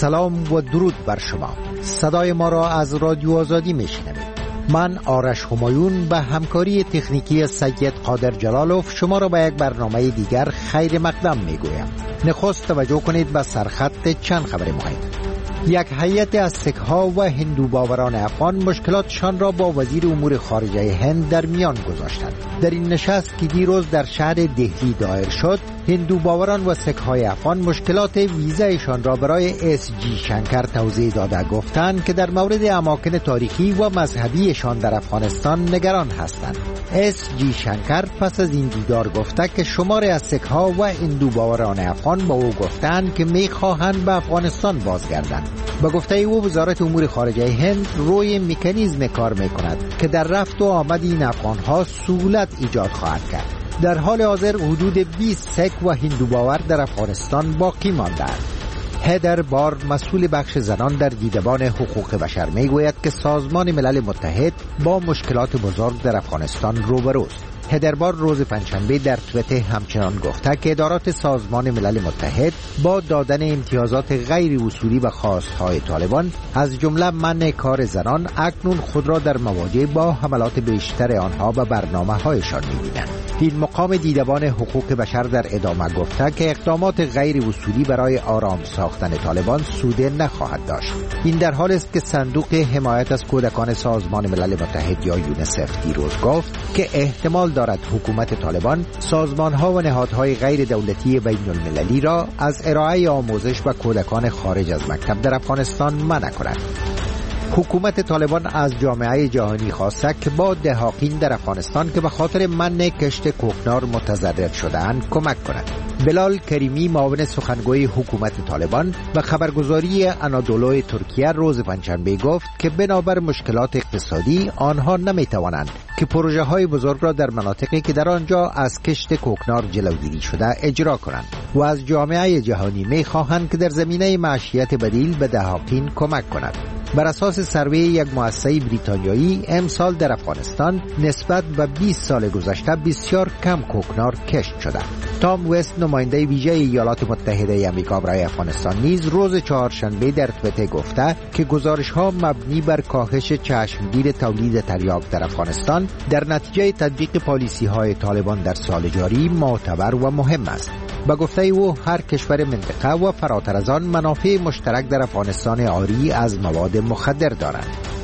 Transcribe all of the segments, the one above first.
سلام و درود بر شما. صدای ما را از رادیو آزادی میشنوید. من آرش همایون به همکاری تکنیکی سید قادر جلالوف شما را به یک برنامه دیگر خیر مقدم میگویم. نخست توجه کنید به سرخط چند خبر مهم. یک هیئت از سک‌ها و هندو باوران افغان مشکلاتشان را با وزیر امور خارجه هند در میان گذاشتند. در این نشست که دیروز در شهر دهلی دایر شد، هندو باوران و سک‌های افغان مشکلات ویزایشان را برای اس جی شنکر توضیح داده گفتند که در مورد اماکن تاریخی و مذهبیشان در افغانستان نگران هستند. اس جی شنکر پس از این دیدار گفته که شماری از سک‌ها و هندو باوران افغان با او گفتند که می‌خواهند به افغانستان بازگردند. به گفته او وزارت امور خارجه هند روی مکانیزم کار می‌کند که در رفت و آمد این افغان‌ها سهولت ایجاد خواهد کرد. در حال حاضر حدود 20 سک و هندو باور در افغانستان باقی مانده‌اند. هدر بار مسئول بخش زنان در دیدبان حقوق بشر میگوید که سازمان ملل متحد با مشکلات بزرگ در افغانستان روبروست. هدر بار روز پنجشنبه در توییتر همچنان گفته که ادارات سازمان ملل متحد با دادن امتیازات غیر اصولی و خواستهای طالبان از جمله منع کار زنان اکنون خود را در مواجهه با حملات بیشتر آنها و برنامه‌هایشان می‌بینند. این مقام دیدبان حقوق بشر در ادامه گفته که اقدامات غیر اصولی برای آرام ساختن طالبان سود نخواهد داشت. این در حالی است که صندوق حمایت از کودکان سازمان ملل متحد یا یونیسف دیروز گفت که احتمال دارد حکومت طالبان سازمان‌ها و نهادهای غیر دولتی بین‌المللی را از ارائه آموزش و کودکان خارج از مکتب در افغانستان منع کند. حکومت طالبان از جامعه جهانی خواسته که با دهاقین در افغانستان که به خاطر منع کشت کوکنار متضرر شده‌اند کمک کند. بلال کریمی معاون سخنگوی حکومت طالبان و خبرگزاری انادولو ترکیه روز پنجشنبه گفت که بنابر مشکلات اقتصادی آنها نمی‌توانند که پروژه‌های بزرگ را در مناطقی که در آنجا از کشت کوکنار جلوگیری شده اجرا کنند و از جامعه جهانی می‌خواهند که در زمینه معیشت بدیل به دهاقین کمک کند. بر اساس سروی یک مؤسسه بریتانیایی امسال در افغانستان نسبت به 20 سال گذشته بسیار کم کوکنار کشت شده. تام وست نماینده ویژه ایالات متحده آمریکا برای افغانستان نیز روز چهارشنبه در توییتر گفته که گزارش‌ها مبنی بر کاهش چشمگیر تولید تریاک در افغانستان در نتیجه تطبیق پالیسی‌های طالبان در سال جاری معتبر و مهم است. با گفته او هر کشور منطقه و فراتر از آن منافع مشترک در افغانستان عاری از مواد مخدر دارد.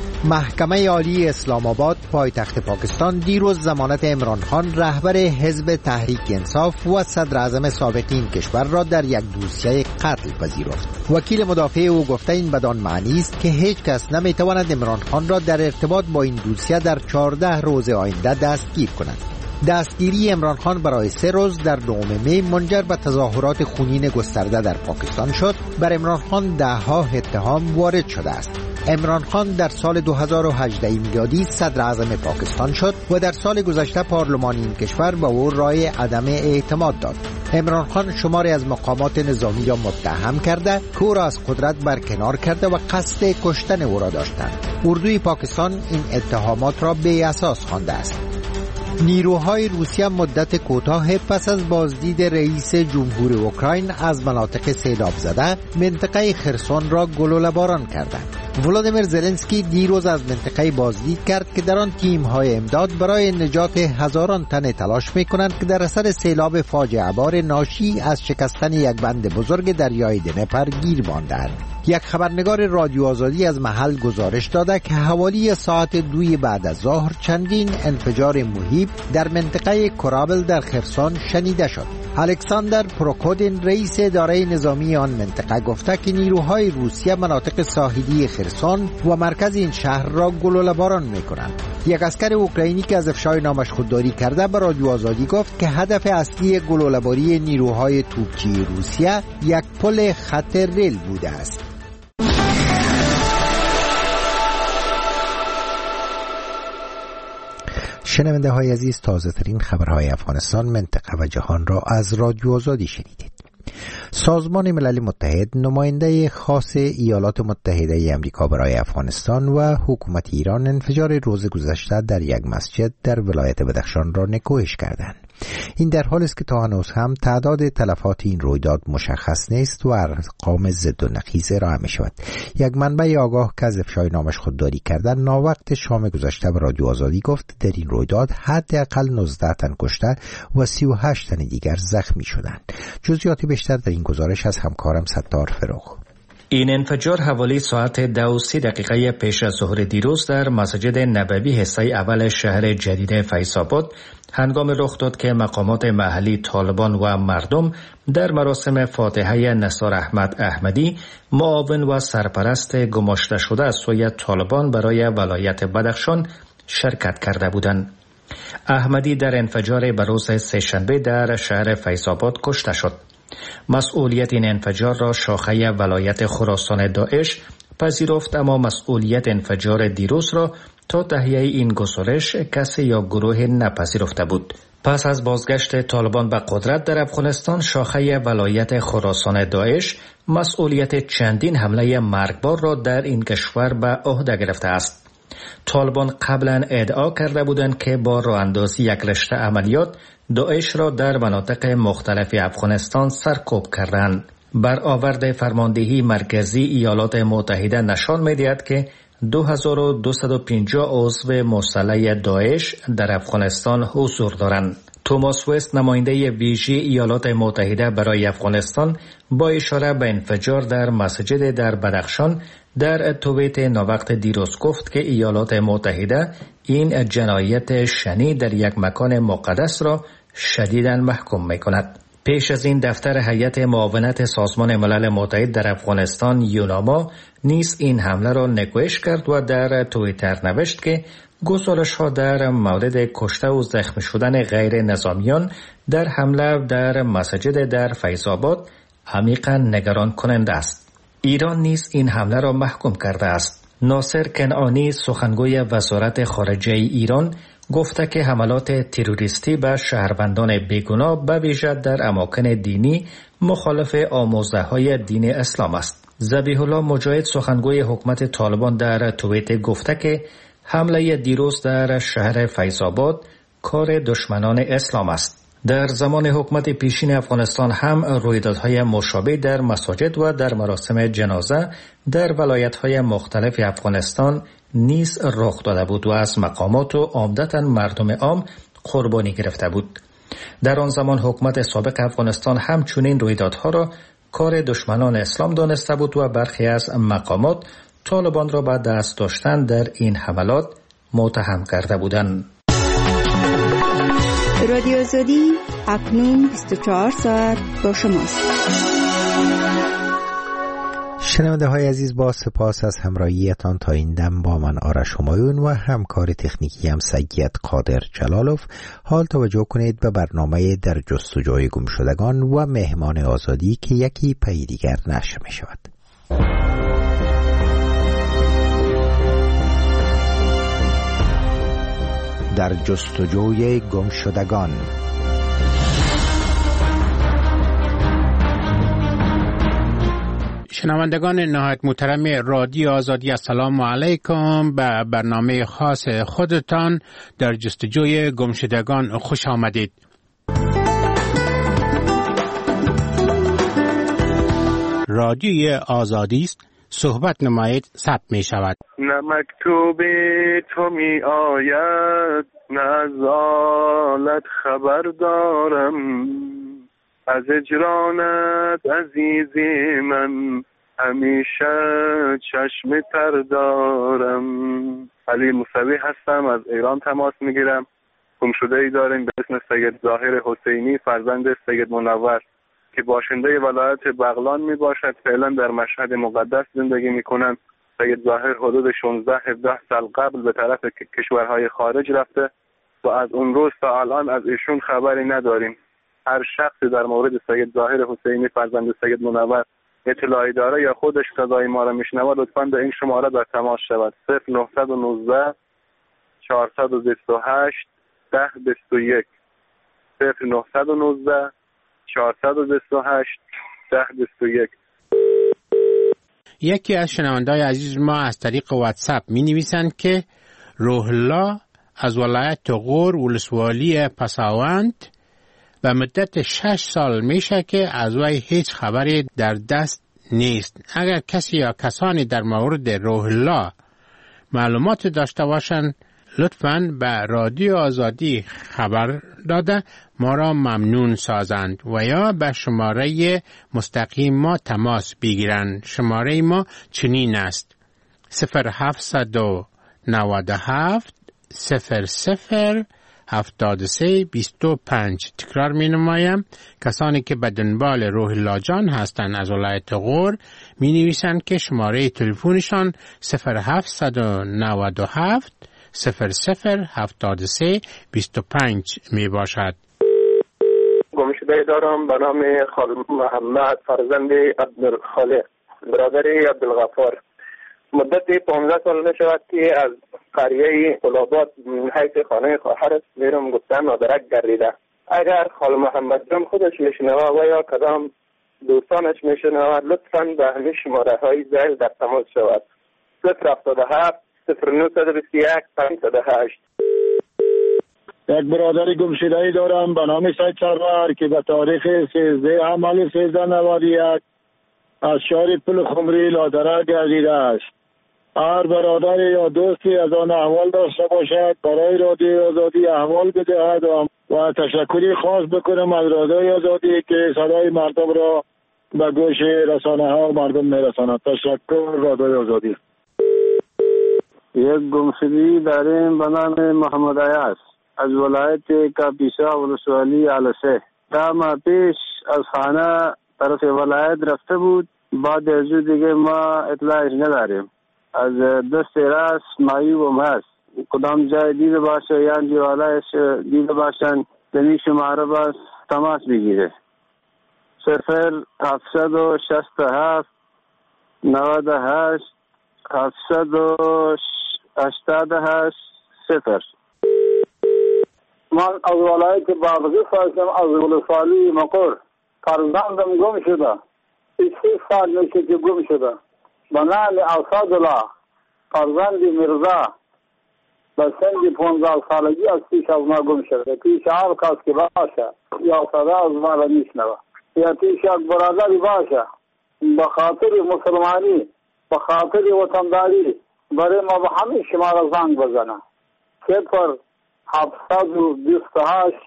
محکمه عالی اسلام آباد پایتخت پاکستان دیروز ضمانت عمران خان رهبر حزب تحریک انصاف و صدر اعظم سابق این کشور را در یک دوسیه قتل پذیرفت. وکیل مدافع او گفته این بدان معنی است که هیچ کس نمیتواند عمران خان را در ارتباط با این دوسیه در 14 روز آینده دستگیر کند. دستگیری عمران خان برای 3 روز در 9 می منجر به تظاهرات خونین گسترده در پاکستان شد. بر عمران خان 10 اتهام وارد شده است. عمران خان در سال 2018 میلادی صدر اعظم پاکستان شد و در سال گذشته پارلمان این کشور به او رأی عدم اعتماد داد. عمران خان شماری از مقامات نظامی را متهم کرده که او را از قدرت برکنار کرده و قصد کشتن او را داشتند. اردوی پاکستان این اتهامات را بی اساس خوانده است. نیروهای روسیه مدت کوتاه پس از بازدید رئیس جمهور اوکراین از مناطق سیلاب زده منطقه خرسون را گلوله‌باران کردند. ولادیمیر زلنسکی دیروز از منطقه بازدید کرد که در آن تیم‌های امداد برای نجات هزاران تن تلاش می‌کنند که در اثر سیلاب فاجعه بار ناشی از شکستن یک بند بزرگ دریای دنپر گیر مانده‌اند. یک خبرنگار رادیو آزادی از محل گزارش داده که حوالی ساعت 2 بعد از ظهر چندین انفجار مهیب در منطقه کرابل در خرسون شنیده شد. الکساندر پروکودین رئیس اداره نظامی آن منطقه گفته که نیروهای روسیه مناطق ساحلی خرسون و مرکز این شهر را گلوله‌باران می‌کنند. یک عسکر اوکراینی که از افشای نامش خودداری کرده به رادیو آزادی گفت که هدف اصلی گلوله‌باری نیروهای توپچی روسیه یک پل خط ریل بوده است. شنونده های عزیز، تازه ترین خبرهای افغانستان، منطقه و جهان را از رادیو آزادی شنیدید. سازمان ملل متحد نماینده خاص ایالات متحده آمریکا برای افغانستان و حکومت ایران انفجار روز گذشته در یک مسجد در ولایت بدخشان را نکوهش کردند. این در حالی است که تا هنوز هم تعداد تلفات این رویداد مشخص نیست و ارقام ضد و نقیض ارائه می شود. یک منبع آگاه که از افشای نامش خودداری کردن ناوقت شام گذشته به رادیو آزادی گفت در این رویداد حداقل 19 تن کشته و 38 تن دیگر زخمی شدند. جزئیات بیشتر در این گزارش از همکارم ستار فروغ. این انفجار حوالی ساعت 2:30 پیش از ظهر دیروز در مسجد نبوی حصه اول شهر جدید فیض‌آباد هنگام رخ داد که مقامات محلی طالبان و مردم در مراسم فاتحه نثار احمد احمدی معاون و سرپرست گماشته شده از سوی طالبان برای ولایت بدخشان شرکت کرده بودند. احمدی در انفجار بروز سه‌شنبه در شهر فیض‌آباد کشته شد. مسئولیت این انفجار را شاخه ولایت خراسان داعش پذیرفت، اما مسئولیت انفجار دیروز را تا تهیه این گزارش کسی یا گروه نپذیرفته بود. پس از بازگشت طالبان به قدرت در افغانستان، شاخه ولایت خراسان داعش مسئولیت چندین حمله مرگبار را در این کشور به عهده گرفته است. طالبان قبلا ادعا کرده بودند که با راه اندازی یک رشته عملیات داعش را در مناطق مختلف افغانستان سرکوب کردند. برآورد فرماندهی مرکزی ایالات متحده نشان می‌دهد که 2250 عضو مسلح داعش در افغانستان حضور دارند. توماس وست، نماینده ویژه ایالات متحده برای افغانستان، با اشاره به انفجار در مسجد در بدخشان در توییت ناوقت دیروز گفت که ایالات متحده این جنایت شنی در یک مکان مقدس را شدیداً محکوم می‌کند. پیش از این دفتر هیئت معاونت سازمان ملل متحد در افغانستان یوناما نیز این حمله را نکوهش کرد و در توییتر نوشت که گزارش‌ها در مورد کشته و زخمی شدن غیر نظامیان در حمله در مسجد در فیض‌آباد عمیقاً نگران کننده است. ایران نیز این حمله را محکوم کرده است. ناصر کنعانی، سخنگوی وزارت خارجه ایران، گفته که حملات تروریستی به شهروندان بیگناه به ویژه در اماکن دینی مخالف آموزه‌های دین اسلام است. ذبیح الله مجاهد، سخنگوی حکومت طالبان، در توییت گفته که حمله دیروز در شهر فیض‌آباد کار دشمنان اسلام است. در زمان حکومت پیشین افغانستان هم رویدادهای مشابه در مساجد و در مراسم جنازه در ولایت‌های مختلف افغانستان نیز رخ داده بود و از مقامات و عمدتاً مردم عام قربانی گرفته بود. در آن زمان حکومت سابق افغانستان همچنین رویدادها را کار دشمنان اسلام دانسته بود و برخی از مقامات طالبان را به دست داشتن در این حملات متهم کرده بودند. رادیو آزادی اکنون 24 ساعت با شماست. شنونده های عزیز، با سپاس از همراهیتان تا این دم با من آرش همایون و همکار تکنیکی هم سید قادر جلالوف. حال توجه کنید به برنامه در جستجوی گمشدگان و مهمان آزادی که یکی پی دیگر نشر می شود. در جستجوی گمشدگان. شنوندگان نهایت محترم رادیو آزادی، السلام علیکم. به برنامه خاص خودتان در جستجوی گمشدگان خوش آمدید. رادیوی آزادی است، صحبت نمایید ثبت می شود. نه مکتوب تو می آید، نه از آلت خبر دارم، از اجرانت عزیزی من همیشه چشم تر دارم. علی موسوی هستم، از ایران تماس میگیرم. گمشده‌ای داریم به اسم سید ظاهر حسینی، فرزند سید منور، که باشنده ولایت بغلان می باشد. فعلا در مشهد مقدس زندگی می کنند. سید ظاهر حدود 16-17 سال قبل به طرف کشورهای خارج رفته و از اون روز تا الان از ایشون خبری نداریم. هر شخصی در مورد سید ظاهر حسینی فرزند سید منور اطلاعی داره یا خودش صدای ما را میشنوه، لطفاً به این شماره در تماس شود: 0919 428 1021 0919 428 1021. یکی از شنونده‌های عزیز ما از طریق واتساپ می نویسند که روح الله از ولایت غور ولسوالی پساوند و مدت 6 سال میشه که از وی هیچ خبری در دست نیست. اگر کسی یا کسانی در مورد روح الله معلومات داشته باشند لطفاً به رادیو آزادی خبر داده ما را ممنون سازند و یا به شماره مستقیم ما تماس بگیرند. شماره ما چنین است: 0797 00 73 25. تکرار می نمایم. کسانی که به دنبال روح الله جان هستند از ولایت غور می نویسند که شماره تلفنشان 0797 00 73 25 می باشد. گمشده دارم به نام خال محمد فرزند عبدالخالق برادر عبدالغفار. مدت 15 سال می شود که از قریه قلابات حیث خانه خواهرش میرم گفتن مادرک گردیده. اگر خال محمد جان خودش میشنوه و یا کدام دوستانش میشنوه لطفاً به همین شماره های زیل در تماس شود: 077 0921 508. یک برادر گمشده‌ای دارم به نام سید سرور که به تاریخ 13 حمل 1391 از شهر پل خمری لادره گردیده است. هر برادر یا دوستی از آن احوال داشته باشد برای رادیو آزادی احوال بدهد و تشکری خاص بکنم از رادیو آزادی که صدای مردم را به گوش رسانه ها و مردم میرساند. تشکر رادیو آزادی. یک گمشدگی داریم به نام محمد عیاض از ولایت کاپیسا ولسوالی علسه. تا ماه پیش از خانه طرف ولایت رفته بود، بعد از دیگه ما اطلاعش نداریم. از دست راست معیوب هست، کدام جای دیده باشه یا جوالایش دیده باشن دنی شماره باز تماس بگیره. 0767 98 788 0. من از ولایت بادغیس هستم، از ولسوالی مقر. فرزندم گم شده، 3 سال میشه که گم شده. به نام اسدالله فرزند مرزا به سن 15 سالگی از پیش از ما گم شده. پیش هر کس که باشه یا صدا از ما را میشنوه یا پیش یک برادری باشه به خاطر مسلمانی به خاطر وطنداری برای ما به همین شما را زنگ بزنه. 0728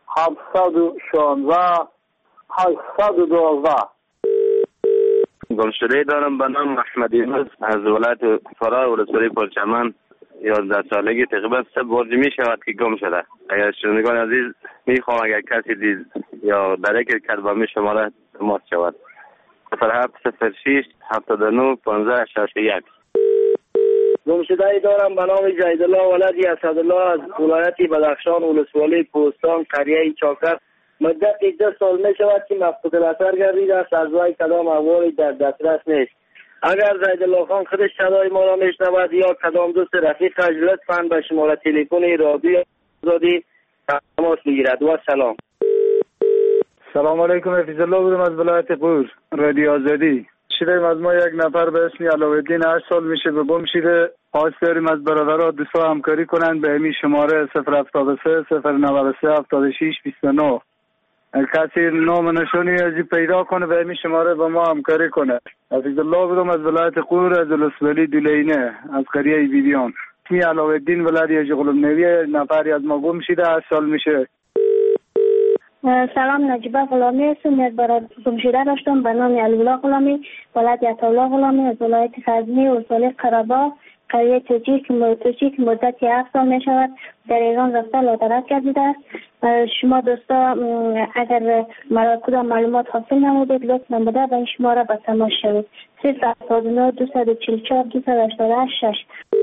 716 812. گمشده دارم به نام احمد یونس از ولایت فرا ولسوالی پرچمن. 11 سالگی تقریبا 3 بار می شود که گم شده. اگر شنوندگان عزیز میخوام اگر کسی دید یا درک کرد با می شماره تماس شود: 0706 79 15 61. گمشده‌ای دارم به نام جیدالله ولدی اسدالله از ولایت بدخشان ولسوالی پوستان قریه چاکر. مدت 10 سال می شود که مفقود الاثر گردیده است. از وی کدام احوالی در دسترس نیست. اگر جیدالله خان خودش صدای ما را میشنود یا کدام دوست رفیقش لطفاً به شماره تلفن رادیو آزادی تماس بگیرد. و سلام. سلام علیکم، حفیظ الله بودم از ولایت غور رادیو آزادی. شدیم از ما یک نفر به اسم علاوالدین 8 سال میشه به گم شده. خواست داریم از برادرها دوستا همکاری کنند به همین شماره 073 093 76 29. کسی نام نشانی ازی پیدا کنه به همین شماره با ما همکاری کنه. حفیظ الله بودم از ولایت غور از ولسوالی دولینه از قریه بیبیان. اسمی علاوالدین ولدی اجغلم نویه. نفری از ما گم شده 8 سال میشه. سلام، نجیبه غلامی هستم. یک برادر گمشده داشتم به نام علی‌الله غلامی ولایت عطاالله غلامی از ولایت غزنی ولسوالی قره‌باغ قریه توچی که مدت 7 سال می شود در ایران رفته لادرک گردیده است. شما دوستا اگر کدام معلومات حاصل نمودید لطفاً بده به این شماره به تماس شوید: 079 244 288 6.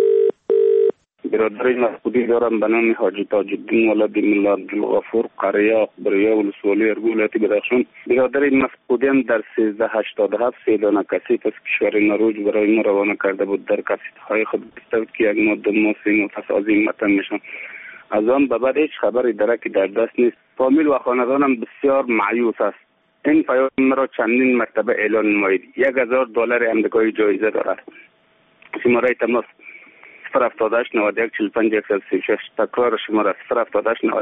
برادر مفقودی دارم به نام حاجی تاج الدین ولد ملا عبدالغفور قریه بریا ولسوالی ولایت بدخشان. برادر مفقودیم در 1387 سیلانه کثیف از کشور نروژ برای ما روانه کرده بود. در کثیف‌های خود گفته که یک ماده ماسین و پس از این متن میشن. از آن به بعد هیچ خبری درکی در دست نیست. فامیل و خاندانم بسیار مایوس است. این پیام مرا چندین مرتبه اعلان نمایید. $1000 امریکایی جایزه دارد. شماره تماس 078 91 45 136. تکرار شماره 078